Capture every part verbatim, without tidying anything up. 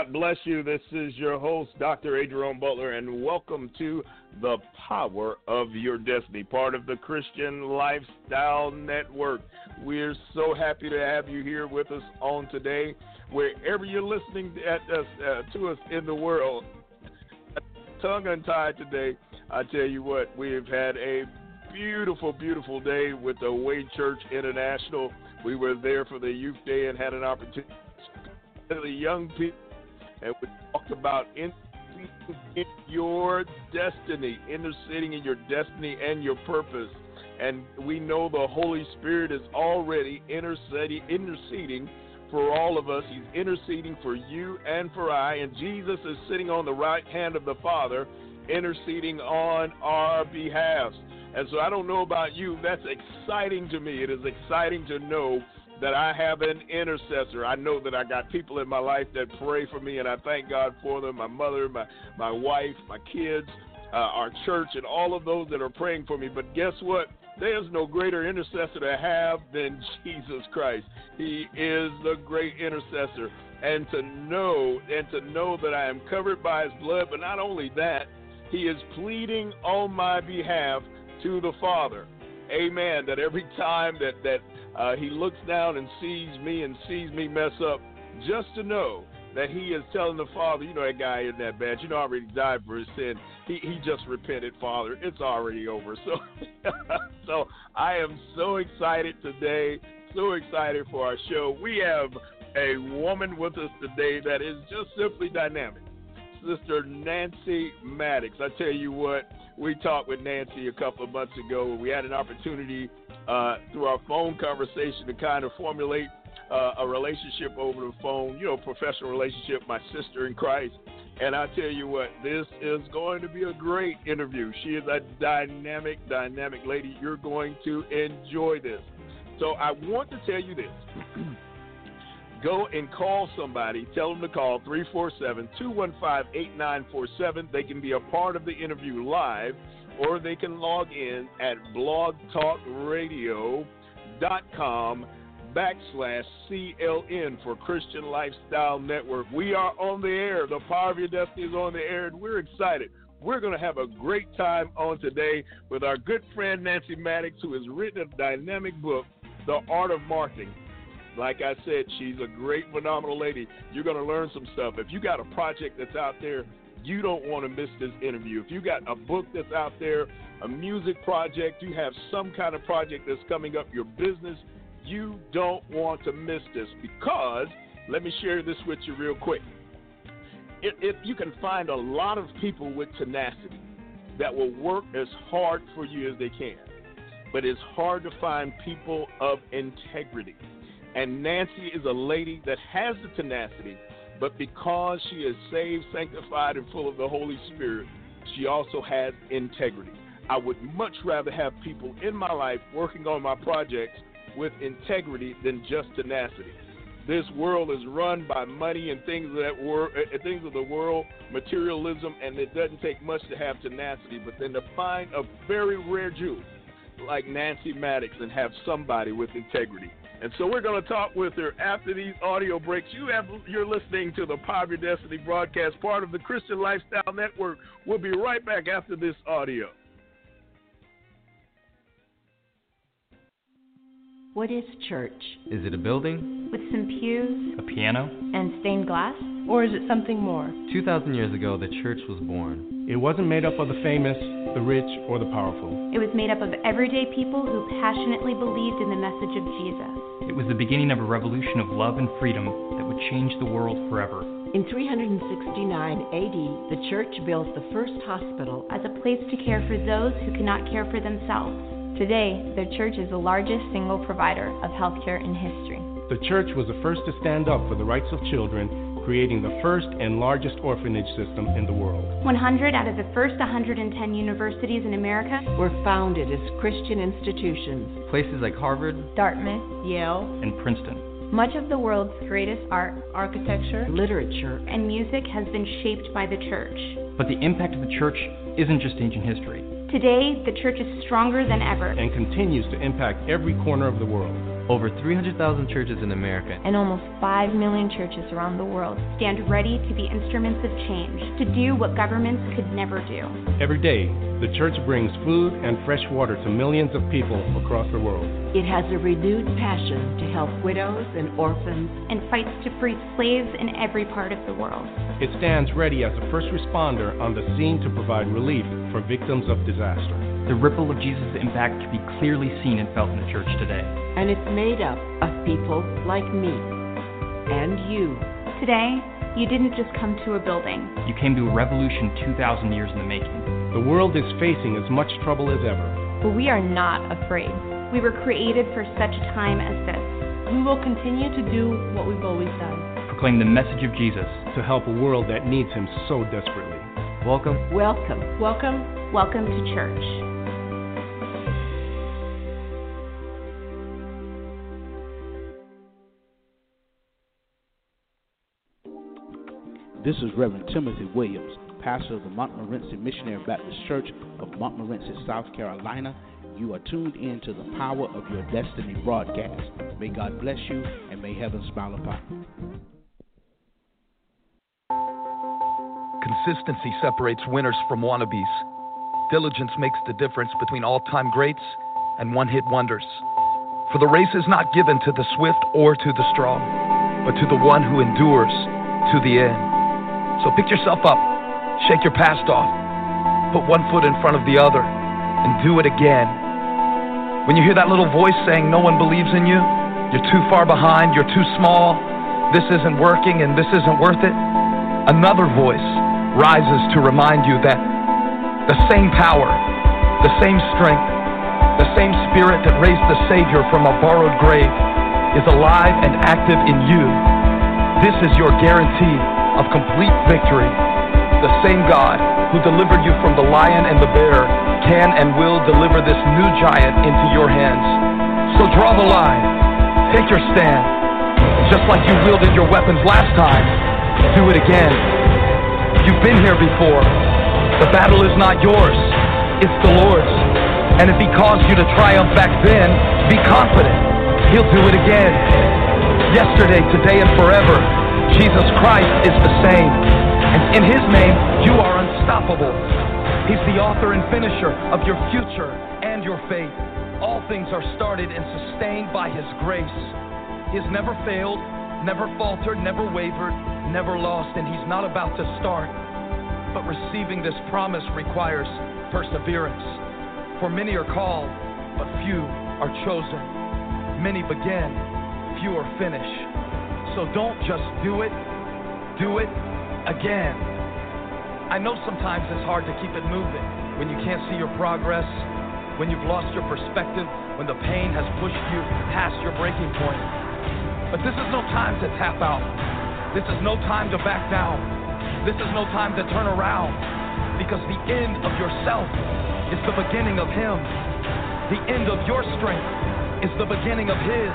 God bless you. This is your host, Doctor A. Jerome Butler, and welcome to The Power of Your Destiny, part of the Christian Lifestyle Network. We're so happy to have you here with us on today, wherever you're listening at us, uh, to us in the world. Tongue untied today, I tell you what, we've had a beautiful, beautiful day with the Way Church International. We were there for the Youth Day and had an opportunity to the young people, and we talked about interceding in your destiny, interceding in your destiny and your purpose. And we know the Holy Spirit is already interceding, interceding for all of us. He's interceding for you and for I, and Jesus is sitting on the right hand of the Father, interceding on our behalf. And so I don't know about you, that's exciting to me. It is exciting to know that I have an intercessor. I know that I got people in my life that pray for me, and I thank God for them, my mother, my, my wife, my kids, uh, our church, and all of those that are praying for me. But guess what? There's no greater intercessor to have than Jesus Christ. He is the great intercessor. And to know, and to know that I am covered by his blood, but not only that, he is pleading on my behalf to the Father. Amen. That every time that, that uh, he looks down and sees me and sees me mess up, just to know that he is telling the Father, you know, that guy isn't that bad. You know, I already died for his sin. He he just repented, Father. It's already over. So, so I am so excited today, so excited for our show. We have a woman with us today that is just simply dynamic. Sister Nancy Maddox. I tell you what, we talked with Nancy a couple of months ago. We had an opportunity uh, through our phone conversation to kind of formulate uh, a relationship over the phone, you know, professional relationship, my sister in Christ. And I tell you what, this is going to be a great interview. She is a dynamic, dynamic lady. You're going to enjoy this. So I want to tell you this. Go and call somebody. Tell them to call three four seven, two one five, eight nine four seven. They can be a part of the interview live, or they can log in at blogtalkradio.com backslash CLN for Christian Lifestyle Network. We are on the air. The Power of Your Destiny is on the air, and we're excited. We're going to have a great time on today with our good friend Nancy Maddox, who has written a dynamic book, The Art of Marketing. Like I said, she's a great, phenomenal lady. You're going to learn some stuff. If you got a project that's out there, you don't want to miss this interview. If you got a book that's out there, a music project, you have some kind of project that's coming up, your business, you don't want to miss this, because, let me share this with you real quick. It, it, you can find a lot of people with tenacity that will work as hard for you as they can, but it's hard to find people of integrity. And Nancy is a lady that has the tenacity, but because she is saved, sanctified, and full of the Holy Spirit, she also has integrity. I would much rather have people in my life working on my projects with integrity than just tenacity. This world is run by money and things of that wor- things of the world, materialism, and it doesn't take much to have tenacity. But then to find a very rare jewel like Nancy Maddox and have somebody with integrity. And so we're going to talk with her after these audio breaks. You have, you're listening to the Power of Your Destiny broadcast, part of the Christian Lifestyle Network. We'll be right back after this audio. What is church? Is it a building? With some pews? A piano? And stained glass? Or is it something more? two thousand years ago, the church was born. It wasn't made up of the famous, the rich, or the powerful. It was made up of everyday people who passionately believed in the message of Jesus. It was the beginning of a revolution of love and freedom that would change the world forever. In three sixty-nine A D, the church built the first hospital as a place to care for those who cannot care for themselves. Today, the church is the largest single provider of healthcare in history. The church was the first to stand up for the rights of children, creating the first and largest orphanage system in the world. one hundred out of the first one hundred ten universities in America were founded as Christian institutions. Places like Harvard, Dartmouth, Yale, and Princeton. Much of the world's greatest art, architecture, literature, and music has been shaped by the church. But the impact of the church isn't just ancient history. Today, the church is stronger than ever and continues to impact every corner of the world. Over three hundred thousand churches in America and almost five million churches around the world stand ready to be instruments of change, to do what governments could never do. Every day, the church brings food and fresh water to millions of people across the world. It has a renewed passion to help widows and orphans and fights to free slaves in every part of the world. It stands ready as a first responder on the scene to provide relief for victims of disaster. The ripple of Jesus' impact can be clearly seen and felt in the church today. And it's made up of people like me and you. Today, you didn't just come to a building. You came to a revolution two thousand years in the making. The world is facing as much trouble as ever. But we are not afraid. We were created for such a time as this. We will continue to do what we've always done. Proclaim the message of Jesus to help a world that needs him so desperately. Welcome. Welcome. Welcome. Welcome to church. This is Reverend Timothy Williams, pastor of the Montmorency Missionary Baptist Church of Montmorency, South Carolina. You are tuned in to the Power of Your Destiny broadcast. May God bless you, and may heaven smile upon you. Consistency separates winners from wannabes. Diligence makes the difference between all-time greats and one-hit wonders. For the race is not given to the swift or to the strong, but to the one who endures to the end. So pick yourself up, shake your past off, put one foot in front of the other, and do it again. When you hear that little voice saying no one believes in you, you're too far behind, you're too small, this isn't working and this isn't worth it, another voice rises to remind you that the same power, the same strength, the same spirit that raised the Savior from a borrowed grave is alive and active in you. This is your guarantee of complete victory. The same God who delivered you from the lion and the bear can and will deliver this new giant into your hands. So draw the line, take your stand. Just like you wielded your weapons last time, do it again. You've been here before. The battle is not yours, it's the Lord's. And if he caused you to triumph back then, be confident, he'll do it again. Yesterday, today, and forever, Jesus Christ is the same, and in his name, you are unstoppable. He's the author and finisher of your future and your faith. All things are started and sustained by his grace. He has never failed, never faltered, never wavered, never lost, and he's not about to start. But receiving this promise requires perseverance. For many are called, but few are chosen. Many begin, few are finished. So don't just do it, do it again. I know sometimes it's hard to keep it moving when you can't see your progress, when you've lost your perspective, when the pain has pushed you past your breaking point. But this is no time to tap out. This is no time to back down. This is no time to turn around, because the end of yourself is the beginning of him. The end of your strength is the beginning of his.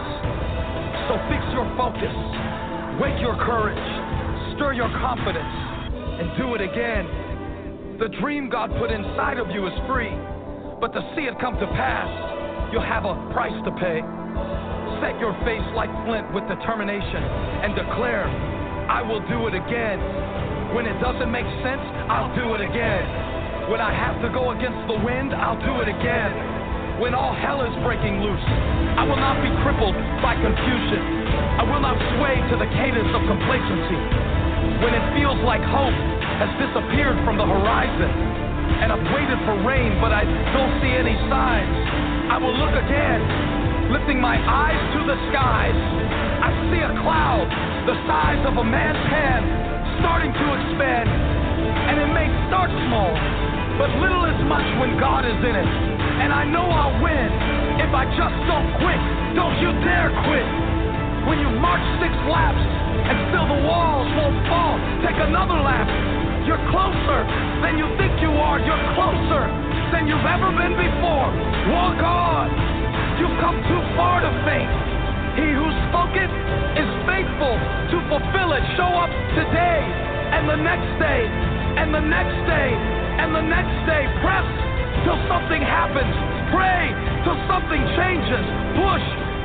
So fix your focus. Wake your courage, stir your confidence, and do it again. The dream God put inside of you is free, but to see it come to pass, you'll have a price to pay. Set your face like flint with determination and declare, I will do it again. When it doesn't make sense, I'll do it again. When I have to go against the wind, I'll do it again. When all hell is breaking loose, I will not be crippled by confusion. I will not sway to the cadence of complacency. When it feels like hope has disappeared from the horizon, and I've waited for rain, but I don't see any signs, I will look again, lifting my eyes to the skies. I see a cloud the size of a man's hand starting to expand, and it may start small, but little is much when God is in it. And I know I'll win if I just don't quit. Don't you dare quit. When you've marched six laps and still the walls won't fall, take another lap. You're closer than you think you are. You're closer than you've ever been before. Walk on. You've come too far to faint. He who spoke it is faithful to fulfill it. Show up today and the next day and the next day and the next day. Press till something happens. Pray till something changes. Push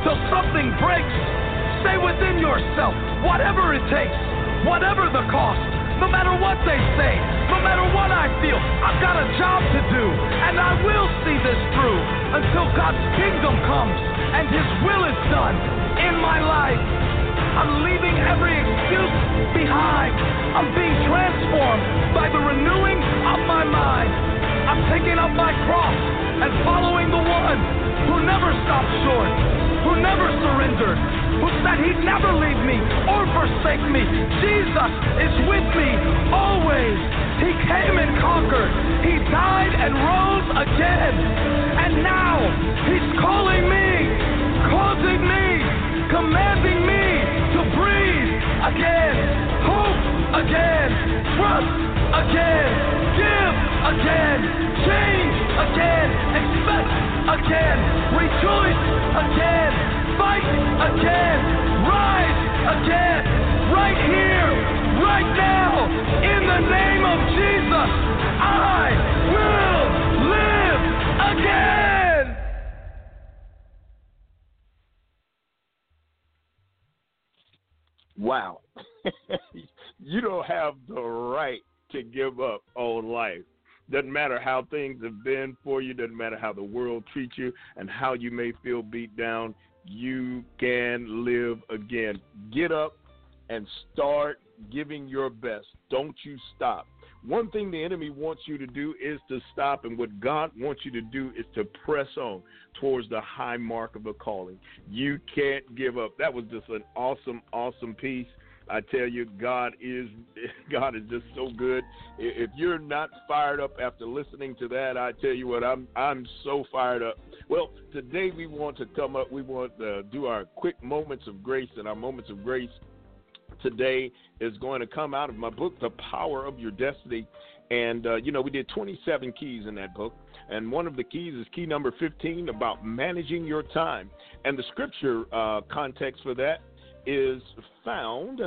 till something breaks. Stay within yourself, whatever it takes, whatever the cost, no matter what they say, no matter what I feel. I've got a job to do, and I will see this through until God's kingdom comes and His will is done in my life. I'm leaving every excuse behind. I'm being transformed by the renewing of my mind. I'm taking up my cross and following the one who never stopped short, who never surrendered, who said He'd never leave me or forsake me. Jesus is with me always. He came and conquered. He died and rose again. And now He's calling me, causing me, commanding me to breathe again, hope again, trust again, give again, change again, expect again, rejoice again, fight again, rise again, right here, right now, in the name of Jesus, I will live again. Wow. You don't have the right to give up on life. Doesn't matter how things have been for you, doesn't matter how the world treats you and how you may feel beat down, you can live again. Get up and start giving your best. Don't you stop. One thing the enemy wants you to do is to stop, and what God wants you to do is to press on towards the high mark of the calling. You can't give up. That was just an awesome, awesome piece. I tell you, God is God is just so good. If you're not fired up after listening to that, I tell you what, I'm I'm so fired up. Well, today we want to come up, we want to do our quick moments of grace, and our moments of grace today is going to come out of my book, The Power of Your Destiny. And, uh, you know, we did twenty-seven keys in that book. And one of the keys is key number fifteen, about managing your time. And the scripture uh, context for that is found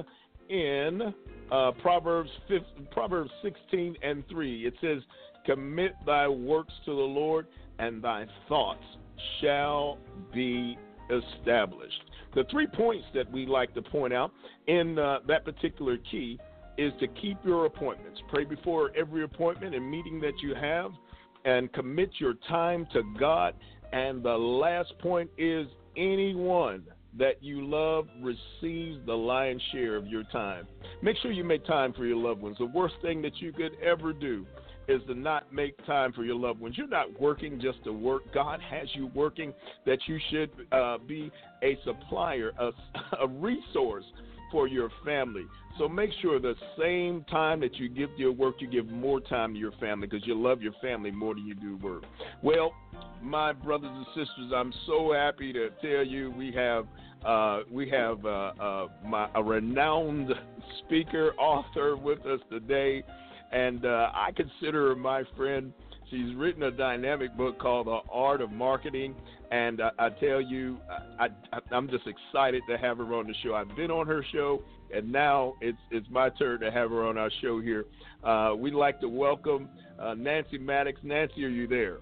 in uh, Proverbs Proverbs sixteen and three. It says, commit thy works to the Lord, and thy thoughts shall be established. The three points that we like to point out in uh, that particular key is to keep your appointments. Pray before every appointment and meeting that you have, and commit your time to God. And the last point is, anyone that you love receives the lion's share of your time. Make sure you make time for your loved ones. The worst thing that you could ever do is to not make time for your loved ones. You're not working just to work. God has you working that you should uh, be a supplier, a, a resource for your family. So make sure the same time that you give to your work, you give more time to your family, because you love your family more than you do work. Well, my brothers and sisters, I'm so happy to tell you we have uh, we have uh, uh, my, a renowned speaker, author with us today, and uh, I consider her my friend. She's written a dynamic book called The Art of Marketing, and I, I tell you, I, I, I'm just excited to have her on the show. I've been on her show, and now it's it's my turn to have her on our show here. Uh, we'd like to welcome uh, Nancy Maddox. Nancy, are you there?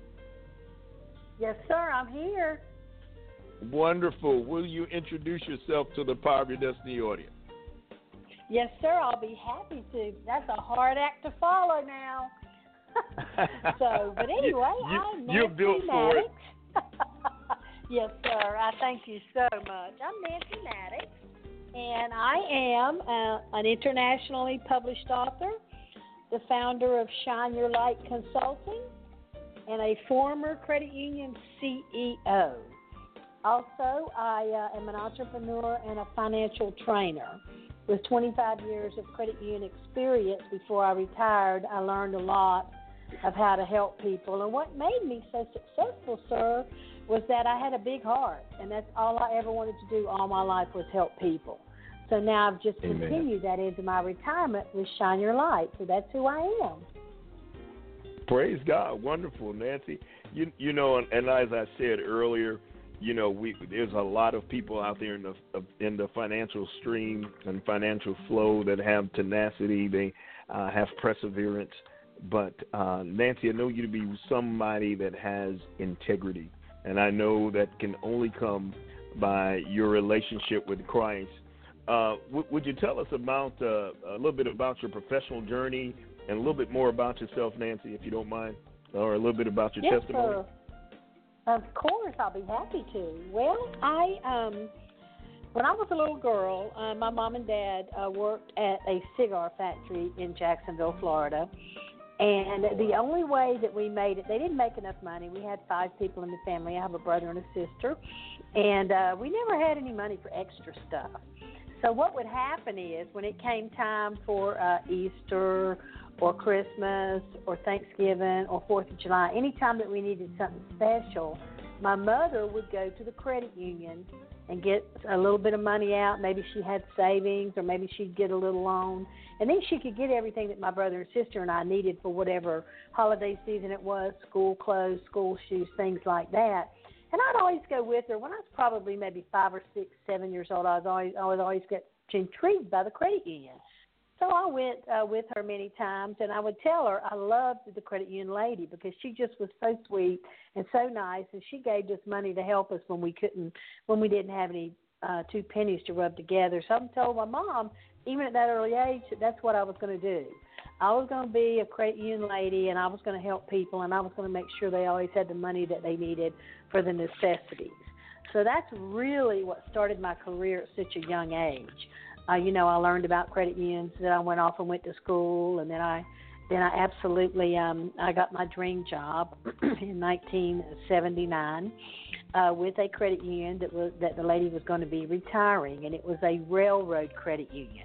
Yes, sir, I'm here. Wonderful. Will you introduce yourself to the Power of Your Destiny audience? Yes, sir, I'll be happy to. That's a hard act to follow now. So, but anyway, you, I'm Nancy you're built for Maddox. it. Yes, sir. I thank you so much. I'm Nancy Maddox, and I am uh, an internationally published author, the founder of Shine Your Light Consulting, and a former credit union C E O. Also, I uh, am an entrepreneur and a financial trainer. With twenty-five years of credit union experience before I retired, I learned a lot of how to help people. And what made me so successful, sir, was that I had a big heart, and that's all I ever wanted to do all my life was help people. So now I've just Amen. continued that into my retirement with Shine Your Light. So that's who I am. Praise God. Wonderful, Nancy. You you know, and, and as I said earlier, you know, we there's a lot of people out there in the in the financial stream and financial flow that have tenacity. They uh, have perseverance. But uh, Nancy, I know you to be somebody that has integrity, and I know that can only come by your relationship with Christ. Uh, w- would you tell us about uh, a little bit about your professional journey and a little bit more about yourself, Nancy, if you don't mind, or a little bit about your yes, testimony? Sir. Of course, I'll be happy to. Well, I um, when I was a little girl, uh, my mom and dad uh, worked at a cigar factory in Jacksonville, Florida. And the only way that we made it, they didn't make enough money. We had five people in the family. I have a brother and a sister. And uh, we never had any money for extra stuff. So what would happen is when it came time for uh, Easter or Christmas or Thanksgiving or fourth of July, anytime that we needed something special, my mother would go to the credit union and get a little bit of money out. Maybe she had savings or maybe she'd get a little loan. And then she could get everything that my brother and sister and I needed for whatever holiday season it was, school clothes, school shoes, things like that. And I'd always go with her. When I was probably maybe five or six, seven years old, I was always, I was always get intrigued by the credit union. So I went uh, with her many times, and I would tell her I loved the credit union lady because she just was so sweet and so nice, and she gave us money to help us when we couldn't, when we didn't have any uh, two pennies to rub together. So I told my mom, even at that early age, that that's what I was going to do. I was going to be a credit union lady, and I was going to help people, and I was going to make sure they always had the money that they needed for the necessities. So that's really what started my career at such a young age. Uh, you know, I learned about credit unions. Then I went off and went to school, and then I, then I absolutely, um, I got my dream job in nineteen seventy-nine uh, with a credit union that was that the lady was going to be retiring, and it was a railroad credit union.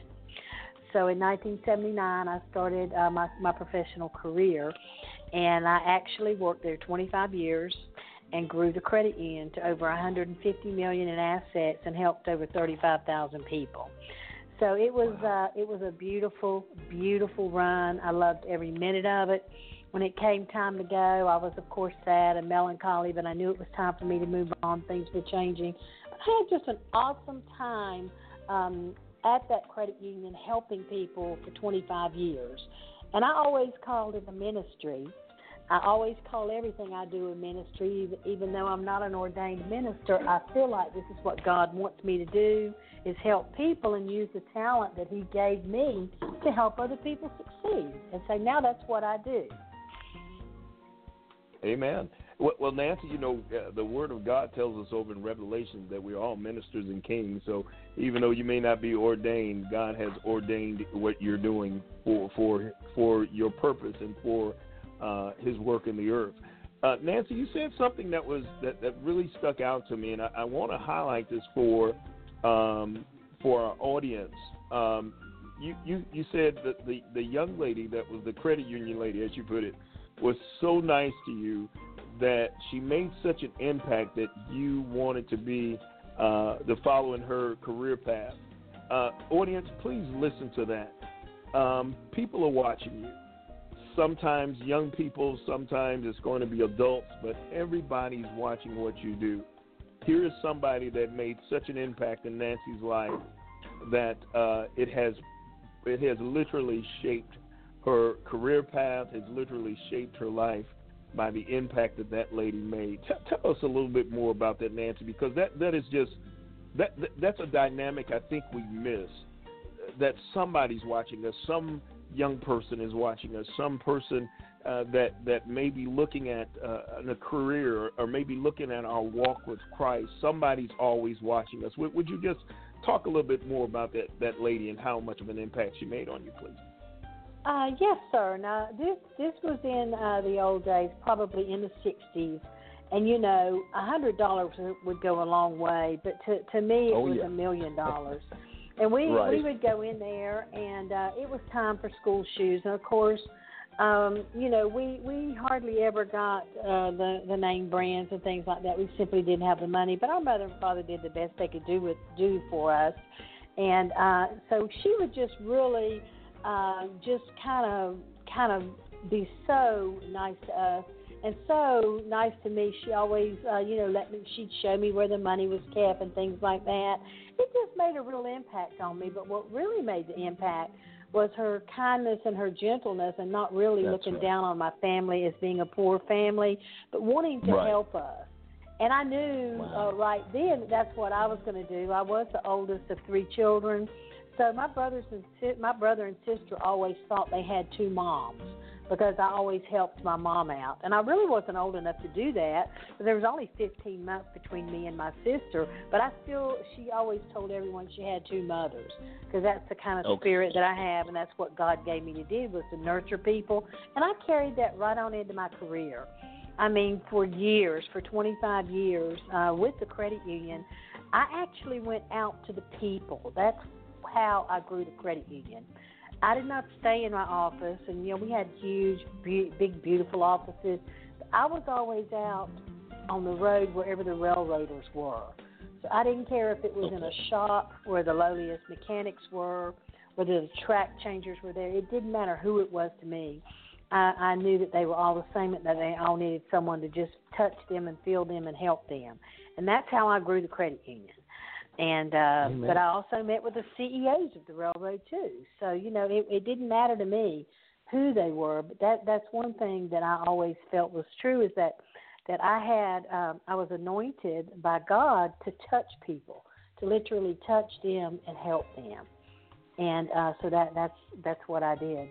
So in nineteen seventy-nine, I started uh, my my professional career, and I actually worked there twenty-five years. And grew the credit union to over one hundred fifty million dollars in assets and helped over thirty-five thousand people. So it was uh, it was a beautiful, beautiful run. I loved every minute of it. When it came time to go, I was, of course, sad and melancholy, but I knew it was time for me to move on. Things were changing. I had just an awesome time um, at that credit union helping people for twenty-five years. And I always called it a ministry. I always call everything I do a ministry, even though I'm not an ordained minister. I feel like this is what God wants me to do, is help people and use the talent that he gave me to help other people succeed. And so now that's what I do. Amen. Well, well Nancy, you know, uh, the Word of God tells us over in Revelation that we're all ministers and kings. So even though you may not be ordained, God has ordained what you're doing for for for your purpose and for Uh, his work in the earth. Uh, Nancy, you said something that was that, that really stuck out to me, and I, I want to highlight this for um, for our audience. Um, you, you you said that the, the young lady that was the credit union lady, as you put it, was so nice to you that she made such an impact that you wanted to be uh, the follow in her career path. Uh, audience, please listen to that. Um, people are watching you. Sometimes young people, sometimes it's going to be adults, but everybody's watching what you do. Here is somebody that made such an impact in Nancy's life that uh, it has it has literally shaped her career path, has literally shaped her life by the impact that that lady made. T- tell us a little bit more about that, Nancy, because that, that is just that, that that's a dynamic I think we miss, that somebody's watching us, some young person is watching us, some person uh, that that may be looking at uh, a career or, or maybe looking at our walk with Christ. Somebody's always watching us. Would, would you just talk a little bit more about that, that lady and how much of an impact she made on you, please? Uh, yes, sir. Now, this this was in uh, the old days, probably in the sixties. And, you know, one hundred dollars would go a long way, but to, to me it oh, was yeah. a million dollars. And we, right. we would go in there, and uh, it was time for school shoes. And, of course, um, you know, we, we hardly ever got uh, the, the name brands and things like that. We simply didn't have the money. But our mother and father did the best they could do with do for us. And uh, so she would just really uh, just kind of kind of be so nice to us. And so nice to me. She always, uh, you know, let me. She'd show me where the money was kept and things like that. It just made a real impact on me. But what really made the impact was her kindness and her gentleness, and not really That's looking right. down on my family as being a poor family, but wanting to right. help us. And I knew wow. uh, right then that that's what I was going to do. I was the oldest of three children. So my brothers and si- my brother and sister always thought they had two moms because I always helped my mom out. And I really wasn't old enough to do that. But there was only fifteen months between me and my sister. But I still, she always told everyone she had two mothers because that's the kind of okay. spirit that I have, and that's what God gave me to do was to nurture people. And I carried that right on into my career. I mean, for years, for twenty-five years uh, with the credit union, I actually went out to the people. That's how I grew the credit union. I did not stay in my office, and, you know, we had huge, be- big, beautiful offices. I was always out on the road wherever the railroaders were. So I didn't care if it was in a shop where the lowliest mechanics were, whether the track changers were there. It didn't matter who it was to me. I, I knew that they were all the same and that they all needed someone to just touch them and feel them and help them. And that's how I grew the credit union. And uh, but I also met with the C E Os of the railroad too. So, you know, it, it didn't matter to me who they were. But that that's one thing that I always felt was true is that, that I had, um, I was anointed by God to touch people, to literally touch them and help them. And uh, so that that's that's what I did.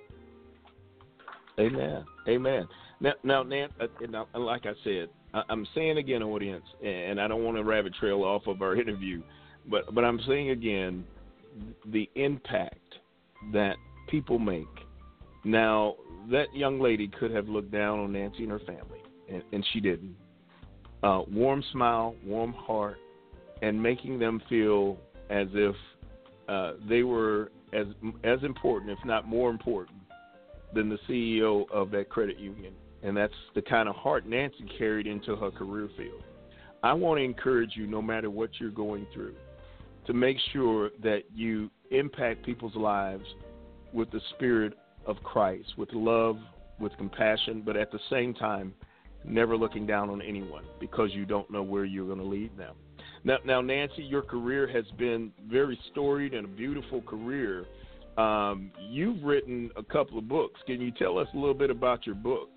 Amen. Amen. Now, now, Nan, uh, now like I said, I, I'm saying again, audience, and I don't want to rabbit trail off of our interview, but but I'm saying again, the impact that people make. Now, that young lady could have looked down on Nancy and her family, and, and she didn't. Uh, warm smile, warm heart, and making them feel as if uh, they were as as important, if not more important, than the C E O of that credit union. And that's the kind of heart Nancy carried into her career field. I want to encourage you, no matter what you're going through, to make sure that you impact people's lives with the spirit of Christ, with love, with compassion, but at the same time, never looking down on anyone because you don't know where you're going to lead them. Now, now, Nancy, your career has been very storied and a beautiful career. Um, you've written a couple of books. Can you tell us a little bit about your books?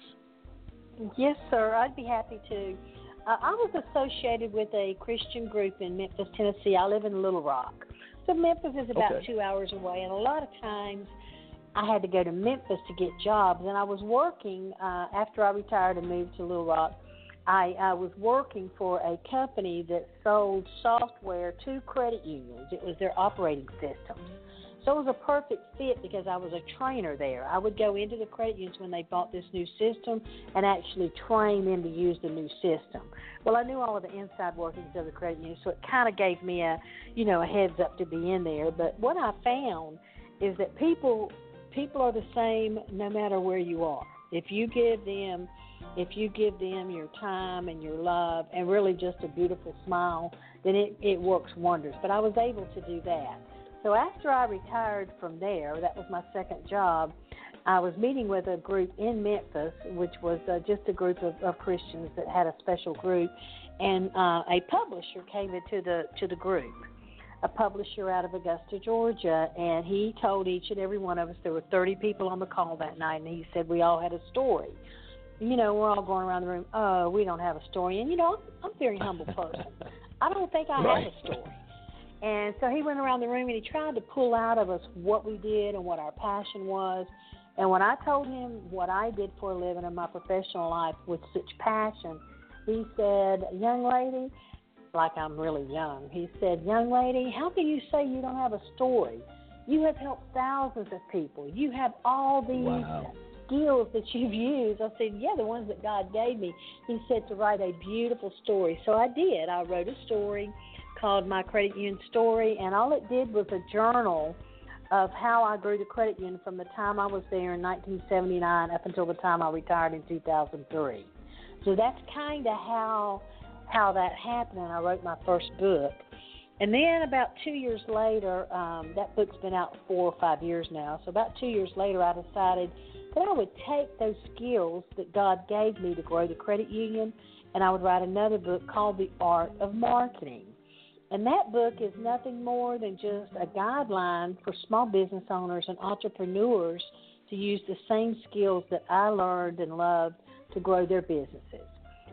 Yes, sir. I'd be happy to. Uh, I was associated with a Christian group in Memphis, Tennessee. I live in Little Rock. So Memphis is about okay. two hours away, and a lot of times I had to go to Memphis to get jobs. And I was working, uh, after I retired and moved to Little Rock, I, I was working for a company that sold software to credit unions. It was their operating systems. So it was a perfect fit because I was a trainer there. I would go into the credit unions when they bought this new system and actually train them to use the new system. Well, I knew all of the inside workings of the credit union, so it kind of gave me a, you know, a heads up to be in there. But what I found is that people people are the same no matter where you are. If you give them if you give them your time and your love and really just a beautiful smile, then it, it works wonders. But I was able to do that. So after I retired from there, that was my second job, I was meeting with a group in Memphis, which was uh, just a group of, of Christians that had a special group, and uh, a publisher came into the to the group, a publisher out of Augusta, Georgia, and he told each and every one of us, there were thirty people on the call that night, and he said we all had a story. You know, we're all going around the room, oh, we don't have a story. And, you know, I'm, I'm a very humble person. I don't think I right. have a story. And so he went around the room and he tried to pull out of us what we did and what our passion was. And when I told him what I did for a living in my professional life with such passion, he said, young lady, like I'm really young, he said, young lady, how can you say you don't have a story? You have helped thousands of people. You have all these wow. skills that you've used. I said, yeah, the ones that God gave me. He said to write a beautiful story. So I did. I wrote a story called My Credit Union Story, and all it did was a journal of how I grew the credit union from the time I was there in nineteen seventy-nine up until the time I retired in two thousand three. So that's kind of how how that happened, and I wrote my first book. And then about two years later, um, that book's been out four or five years now, so about two years later I decided that I would take those skills that God gave me to grow the credit union, and I would write another book called The Art of Marketing. And that book is nothing more than just a guideline for small business owners and entrepreneurs to use the same skills that I learned and loved to grow their businesses.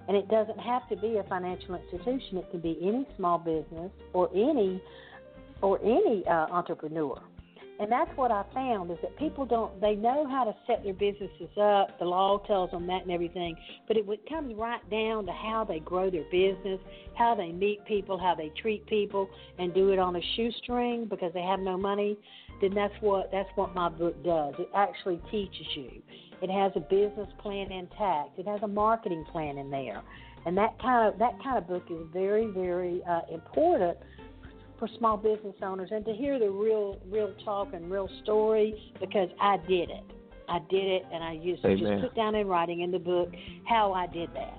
And it doesn't have to be a financial institution. It can be any small business or any or any uh, entrepreneur. And that's what I found is that people don't, they know how to set their businesses up. The law tells them that and everything. But it comes right down to how they grow their business, how they meet people, how they treat people, and do it on a shoestring because they have no money. Then that's what that's what my book does. It actually teaches you. It has a business plan intact. It has a marketing plan in there. And that kind of that kind of book is very, very uh, important for small business owners, and to hear the real real talk and real story, because I did it. I did it, and I used to just put down in writing in the book how I did that.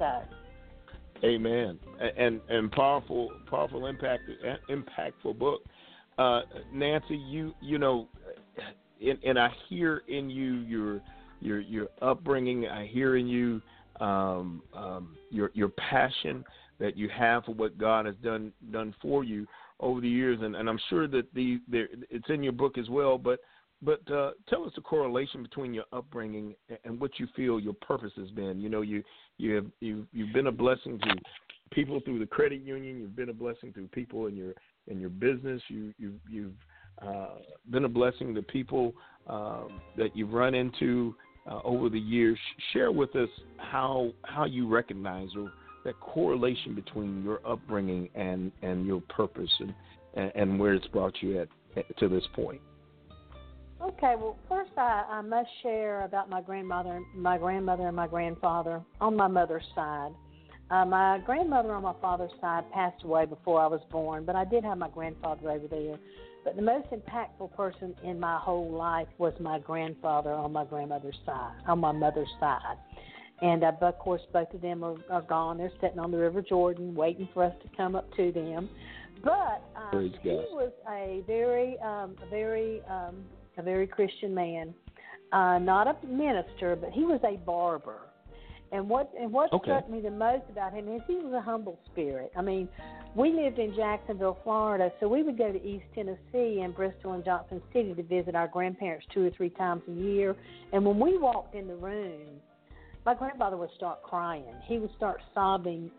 So, amen. And and powerful, powerful, impact, impactful book. Uh, Nancy, you you know, and, and I hear in you your your your upbringing. I hear in you um, um, your your passion that you have for what God has done done for you over the years, and, and I'm sure that the there, it's in your book as well. But but uh, tell us the correlation between your upbringing and what you feel your purpose has been. You know, you you have you've, you've been a blessing to people through the credit union. You've been a blessing to people in your in your business. You you you've uh, been a blessing to people um, that you've run into uh, over the years. Share with us how how you recognize or that correlation between your upbringing and, and your purpose and, and, and where it's brought you at, at to this point. Okay, well, first I, I must share about my grandmother, my grandmother and my grandfather on my mother's side. Uh, my grandmother on my father's side passed away before I was born, but I did have my grandfather over there. But the most impactful person in my whole life was my grandfather on my grandmother's side, on my mother's side. And, uh, of course, both of them are, are gone. They're sitting on the River Jordan waiting for us to come up to them. But um, he was a very, um, a very, um, a very Christian man. Uh, not a minister, but he was a barber. And what and what okay. struck me the most about him is he was a humble spirit. I mean, we lived in Jacksonville, Florida, so we would go to East Tennessee and Bristol and Johnson City to visit our grandparents two or three times a year. And when we walked in the room, my grandfather would start crying. He would start sobbing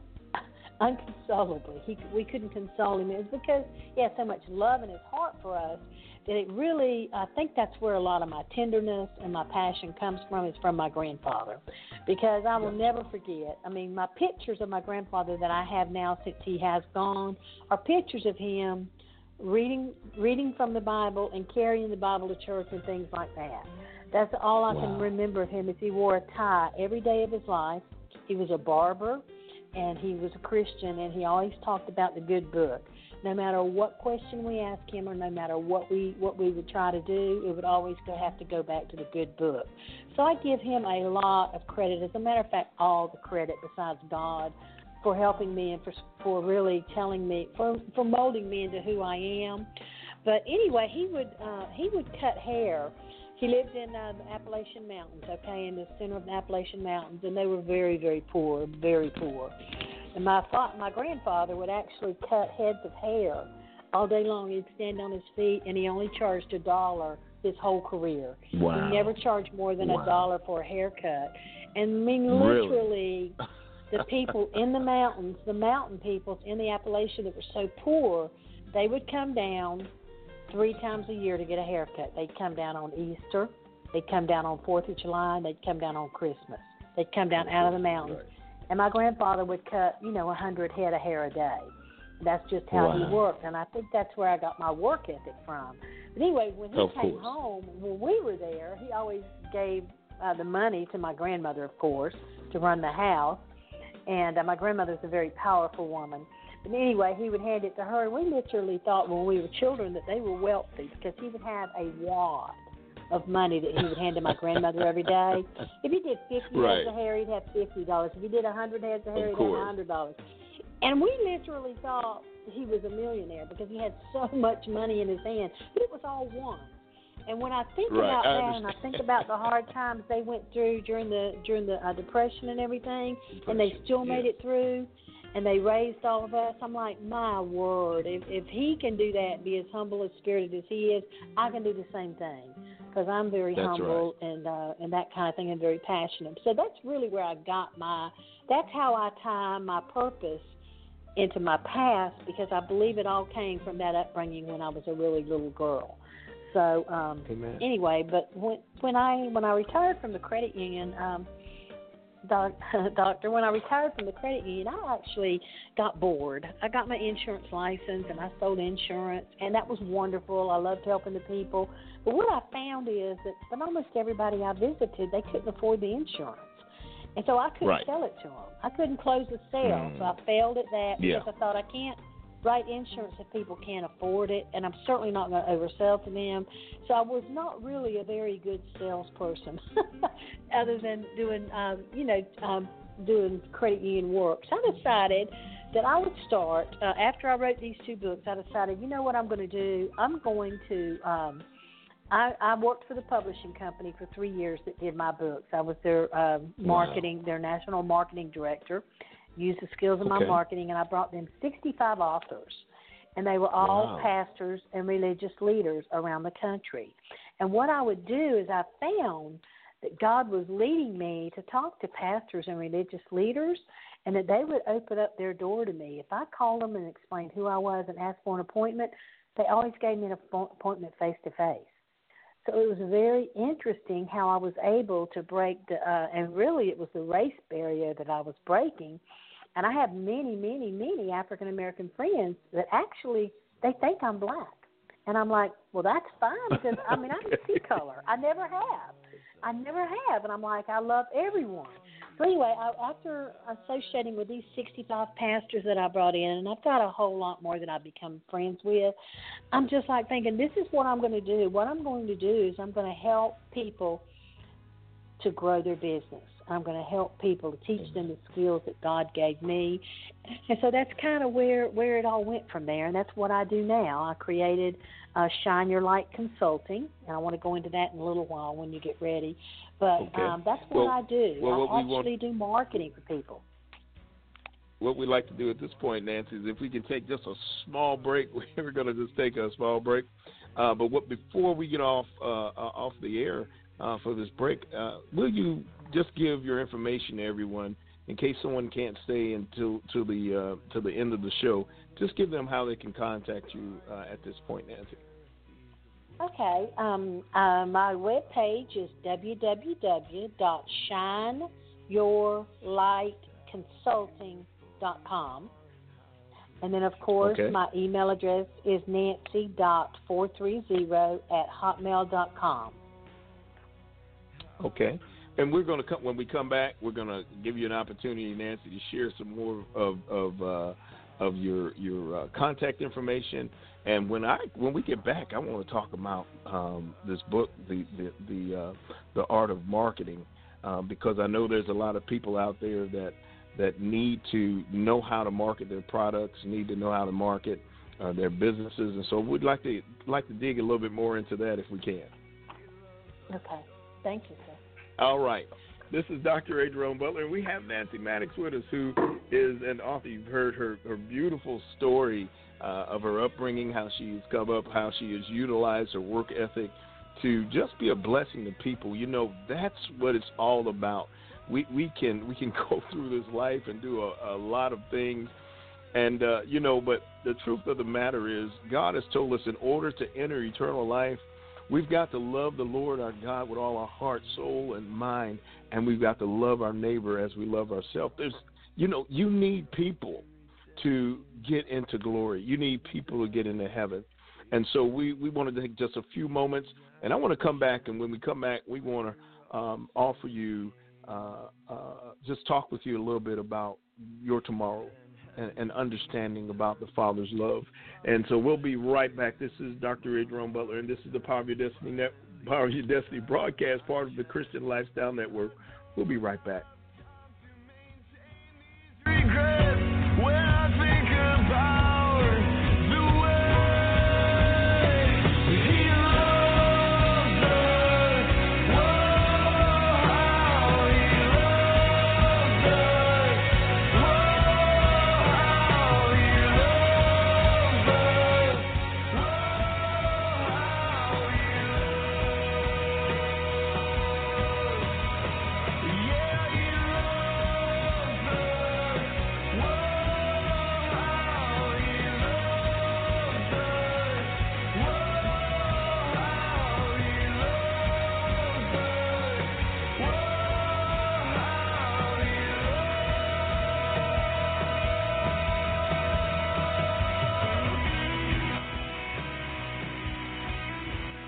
unconsolably. He, we couldn't console him. It was because he had so much love in his heart for us that it really, I think that's where a lot of my tenderness and my passion comes from, is from my grandfather. Because I will never forget, I mean, my pictures of my grandfather that I have now since he has gone are pictures of him reading reading from the Bible and carrying the Bible to church and things like that. That's all I wow. can remember of him, is he wore a tie every day of his life. He was a barber, and he was a Christian, and he always talked about the good book. No matter what question we asked him, or no matter what we what we would try to do, it would always go, have to go back to the good book. So I give him a lot of credit. As a matter of fact, all the credit besides God for helping me and for for really telling me, for, for molding me into who I am. But anyway, he would uh, he would cut hair. He lived in uh, the Appalachian Mountains, okay, in the center of the Appalachian Mountains, and they were very, very poor, very poor. And my fa- my grandfather would actually cut heads of hair all day long. He'd stand on his feet, and he only charged a dollar his whole career. Wow. He never charged more than wow. a dollar for a haircut. And I mean, literally, really? the people in the mountains, the mountain peoples in the Appalachian that were so poor, they would come down three times a year to get a haircut. They'd come down on Easter. They'd come down on fourth of July. And they'd come down on Christmas. They'd come down out of the mountains. Right. And my grandfather would cut, you know, a hundred head of hair a day. That's just how wow. he worked. And I think that's where I got my work ethic from. But anyway, when he of came course. home, when we were there, he always gave uh, the money to my grandmother, of course, to run the house. And uh, my grandmother's a very powerful woman. But anyway, he would hand it to her. And we literally thought when we were children that they were wealthy, because he would have a wad of money that he would hand to my grandmother every day. If he did fifty right. heads of hair, he'd have fifty dollars. If he did one hundred heads of hair, of he'd have one hundred dollars. And we literally thought he was a millionaire because he had so much money in his hand. But it was all one. And when I think right. about I that, and I think about the hard times they went through during the during the uh, depression and everything, depression. and they still made yes. it through, and they raised all of us, I'm like, my word, if if he can do that and be as humble as spirited as he is, I can do the same thing. because I'm very that's humble right. and uh, and that kind of thing, and very passionate. So that's really where I got my. That's how I tie my purpose into my past, because I believe it all came from that upbringing when I was a really little girl. So um, anyway, but when when I when I retired from the credit union. Um, Doc, doctor, when I retired from the credit union, I actually got bored. I got my insurance license and I sold insurance, and that was wonderful. I loved helping the people. But what I found is that but almost everybody I visited, they couldn't afford the insurance. And so I couldn't right. sell it to them. I couldn't close the sale. Mm. So I failed at that yeah. because I thought I can't write insurance if people can't afford it, and I'm certainly not going to oversell to them. So I was not really a very good salesperson, other than doing, um, you know, um, doing credit union work. So I decided that I would start, uh, after I wrote these two books, I decided, you know what I'm going to do? I'm going to, um, I, I worked for the publishing company for three years that did my books. I was their uh, marketing, wow. their national marketing director. Used the skills of my okay. marketing, and I brought them sixty-five authors, and they were all wow. pastors and religious leaders around the country. And what I would do is I found that God was leading me to talk to pastors and religious leaders, and that they would open up their door to me. If I called them and explained who I was and asked for an appointment, they always gave me an appointment face-to-face. So it was very interesting how I was able to break the, uh, and really it was the race barrier that I was breaking. And I have many, many, many African-American friends that actually, they think I'm black. And I'm like, well, that's fine, because, I mean, I can see color. I never have. I never have. And I'm like, I love everyone. So anyway, I, after associating with these sixty-five pastors that I brought in, and I've got a whole lot more that I've become friends with, I'm just like thinking, this is what I'm going to do. What I'm going to do is I'm going to help people to grow their business. I'm going to help people to teach them the skills that God gave me. And so that's kind of where, where it all went from there, and that's what I do now. I created uh, Shine Your Light Consulting, and I want to go into that in a little while when you get ready. But okay. um, that's what well, I do. Well, I actually want, do marketing for people. What we like to do at this point, Nancy, is if we can take just a small break, we're going to just take a small break. Uh, but what, before we get off uh, off the air uh, for this break, uh, will you just give your information to everyone in case someone can't stay until to the uh, to the end of the show? Just give them how they can contact you uh, at this point, Nancy. Okay. Um, uh, my webpage is w w w dot shine your light consulting dot com. And then, of course, okay. my email address is nancy dot four three zero at hotmail dot com. Okay. And we're going to come when we come back. We're going to give you an opportunity, Nancy, to share some more of of uh, of your your uh, contact information. And when I when we get back, I want to talk about um, this book, the the the, uh, the art of marketing, uh, because I know there's a lot of people out there that that need to know how to market their products, need to know how to market uh, their businesses, and so we'd like to like to dig a little bit more into that if we can. Okay. Thank you, sir. All right. This is Doctor Adrienne Butler, and we have Nancy Maddox with us, who is an author. You've heard her, her beautiful story uh, of her upbringing, how she's come up, how she has utilized her work ethic to just be a blessing to people. You know, that's what it's all about. We we can we can go through this life and do a, a lot of things, and, uh, you know, but the truth of the matter is God has told us in order to enter eternal life, we've got to love the Lord our God with all our heart, soul, and mind, and we've got to love our neighbor as we love ourselves. There's, you know, you need people to get into glory. You need people to get into heaven. And so we, we want to take just a few moments, and I want to come back, and when we come back, we want to um, offer you, uh, uh, just talk with you a little bit about your tomorrow. And, and understanding about the Father's love. And so we'll be right back. This is Doctor Adrienne Butler, and this is the Power of Your Destiny Net, Power of Your Destiny broadcast, part of the Christian Lifestyle Network. We'll be right back.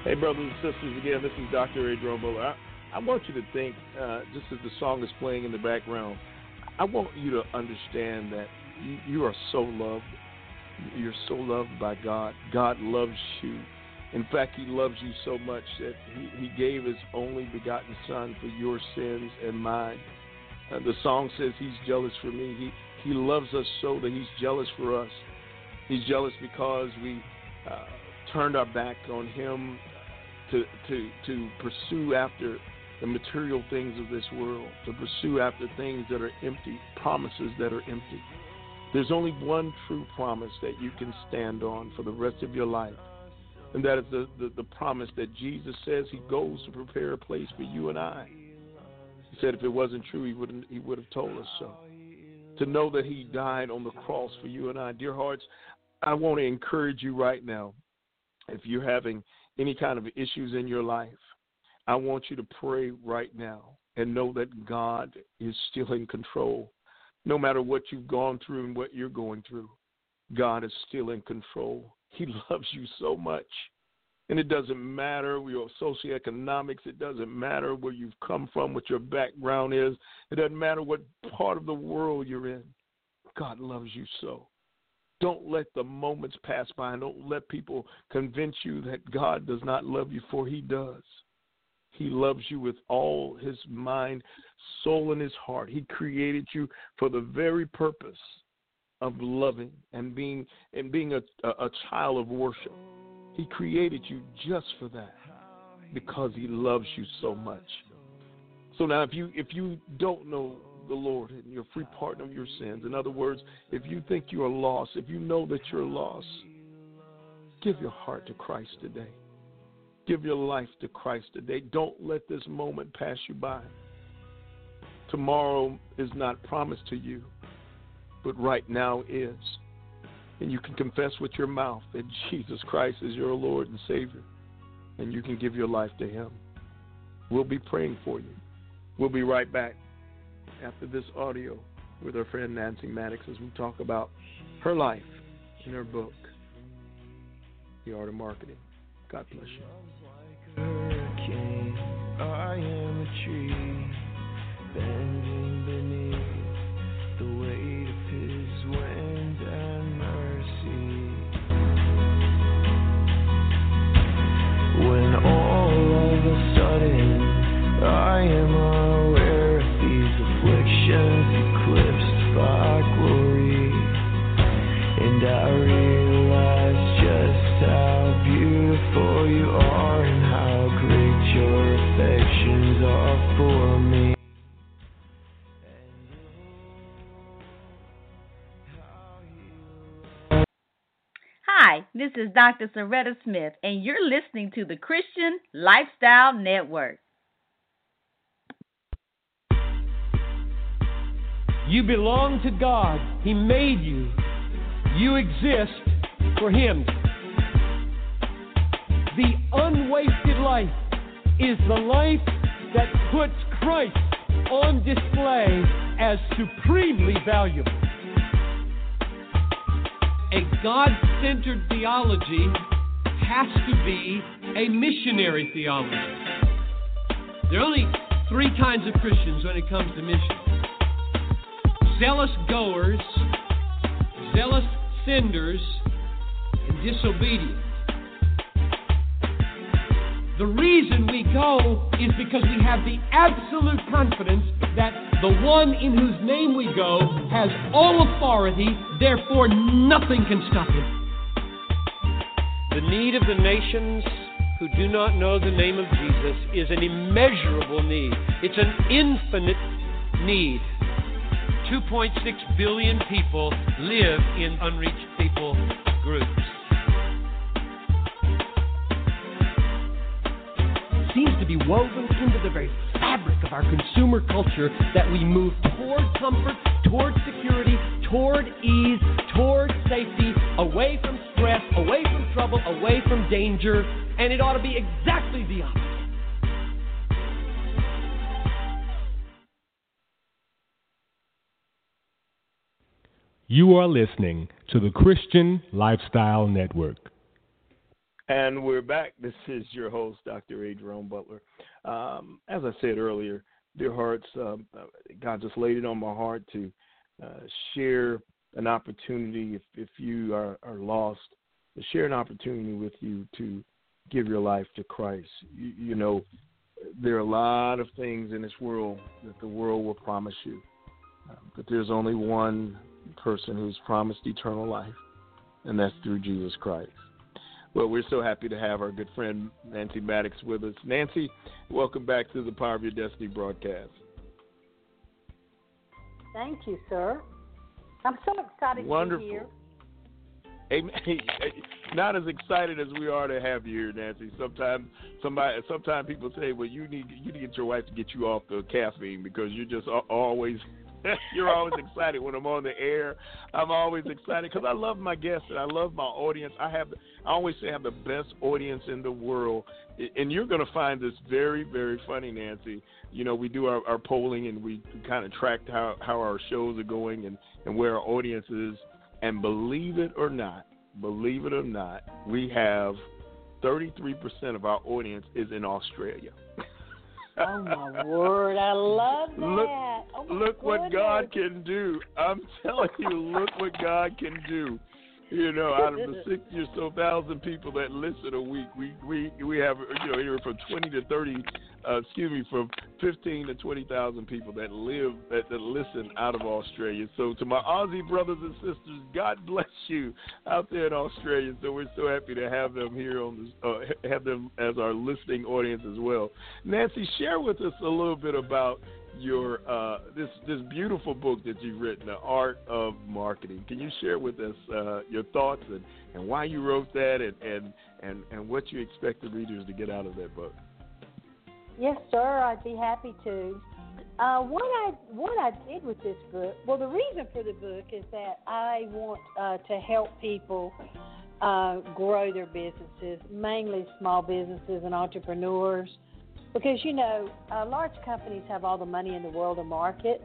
Hey, brothers and sisters, again, this is Doctor Adrian Butler. I, I want you to think, uh, just as the song is playing in the background, I want you to understand that you, you are so loved. You're so loved by God. God loves you. In fact, He loves you so much that He, he gave His only begotten Son for your sins and mine. Uh, the song says He's jealous for me. He, he loves us so that He's jealous for us. He's jealous because we uh, turned our back on Him to to to pursue after the material things of this world, to pursue after things that are empty, promises that are empty. There's only one true promise that you can stand on for the rest of your life, and that is the, the, the promise that Jesus says He goes to prepare a place for you and I. He said if it wasn't true, He wouldn't He would have told us so. To know that He died on the cross for you and I. Dear hearts, I want to encourage you right now, if you're having any kind of issues in your life, I want you to pray right now and know that God is still in control. No matter what you've gone through and what you're going through, God is still in control. He loves you so much. And it doesn't matter your socioeconomics. It doesn't matter where you've come from, what your background is. It doesn't matter what part of the world you're in. God loves you so. Don't let the moments pass by, and don't let people convince you that God does not love you, for He does. He loves you with all His mind, soul, and His heart. He created you for the very purpose of loving and being and being a, a, a child of worship. He created you just for that, because He loves you so much. So now if you if you don't know the Lord and you're free pardon of your sins, in other words, if you think you are lost, if you know that you're lost, give your heart to Christ today. Give your life to Christ today. Don't let this moment pass you by. Tomorrow is not promised to you, but right now is. And you can confess with your mouth that Jesus Christ is your Lord and Savior, and you can give your life to Him. We'll be praying for you. We'll be right back after this audio with our friend Nancy Maddox as we talk about her life in her book, The Art of Marketing. God bless you. Hurricane, I am a tree bending beneath the weight of His wind and mercy. When all of a sudden I am aware of these afflictions eclipsed by glory, and I realize just how beautiful you are and how great your affections are for me. Hi, this is Doctor Soretta Smith, and you're listening to the Christian Lifestyle Network. You belong to God. He made you. You exist for Him. The unwasted life is the life that puts Christ on display as supremely valuable. A God-centered theology has to be a missionary theology. There are only three kinds of Christians when it comes to mission. Zealous goers, zealous senders, and disobedient. The reason we go is because we have the absolute confidence that the one in whose name we go has all authority, therefore nothing can stop him. The need of the nations who do not know the name of Jesus is an immeasurable need. It's an infinite need. two point six billion people live in unreached people groups. It seems to be woven into the very fabric of our consumer culture that we move toward comfort, toward security, toward ease, toward safety, away from stress, away from trouble, away from danger, and it ought to be exactly the opposite. You are listening to the Christian Lifestyle Network. And we're back. This is your host, Doctor A. Jerome Butler. Um, as I said earlier, dear hearts, um, God just laid it on my heart to uh, share an opportunity, if, if you are, are lost, to share an opportunity with you to give your life to Christ. You, you know, there are a lot of things in this world that the world will promise you, uh, but there's only one person who's promised eternal life, and that's through Jesus Christ. Well, we're so happy to have our good friend Nancy Maddox with us. Nancy, welcome back to the Power of Your Destiny broadcast. Thank you, sir. I'm so excited Wonderful. to be here. Hey, not as excited as we are to have you here, Nancy. Sometimes, somebody, sometimes people say, "Well, you need you need to get your wife to get you off the caffeine because you're just always." You're always excited when I'm on the air. I'm always excited because I love my guests and I love my audience. I have, I always say I have the best audience in the world. And you're going to find this very, very funny, Nancy. You know, we do our, our polling and we kind of track how, how our shows are going and, and where our audience is. And believe it or not, believe it or not, we have thirty-three percent of our audience is in Australia. Oh, my word. I love that. Look, oh look what God can do. I'm telling you, look what God can do. You know, out of the sixty or so thousand people that listen a week, we we, we have, you know, anywhere from twenty to thirty, uh, excuse me, from fifteen to twenty thousand people that live, that, that listen out of Australia. So to my Aussie brothers and sisters, God bless you out there in Australia. So we're so happy to have them here on this, uh, have them as our listening audience as well. Nancy, share with us a little bit about your uh, this this beautiful book that you've written, The Art of Marketing. Can you share with us uh, your thoughts and, and why you wrote that and, and, and, and what you expect the readers to get out of that book? Yes, sir. I'd be happy to. Uh, what I what I did with this book, well, the reason for the book is that I want uh, to help people uh, grow their businesses, mainly small businesses and entrepreneurs. Because, you know, uh, large companies have all the money in the world to market,